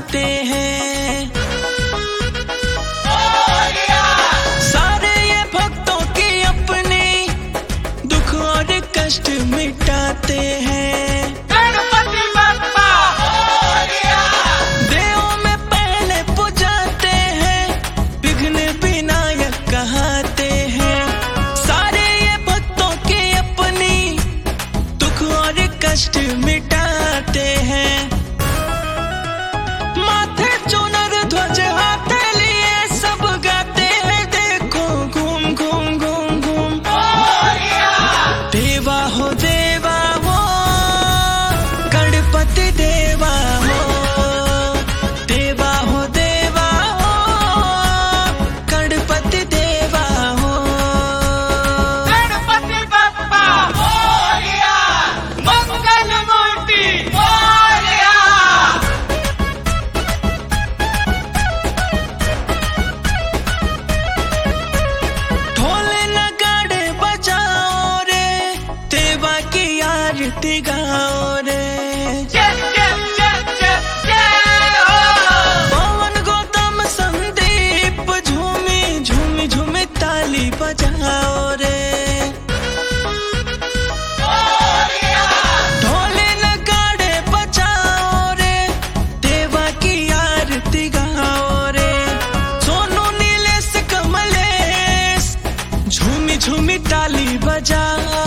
मिटाते हैं। सारे ये भक्तों की अपनी दुख और कष्ट मिटाते हैं। गणपति बप्पा देवों में पहले पुजाते हैं, विघ्न विनायक कहते हैं। सारे ये भक्तों की अपनी दुख और कष्ट मिटाते हैं। माथे चुनर ध्वज हाथे लिए सब गाते हैं, देखो घूम घूम घूम घूम। देवा हो गणपति देवा हो, देवा हो गणपति देवा हो। गणपति बप्पा मंगल मूर्ति मोरया। ढोल नगाड़े बजाओ रे, देवा की आरती गाओ रे। जय जय जय जय जय हो। पवन गौतम संदीप झूमी झूमी झूमी ताली बजाओ रे। ढोल नगाड़े बजाओ रे, देवा की आरती गाओ रे। सोनू नीलेश कमलेश झूमी झूमी ताली बजाओ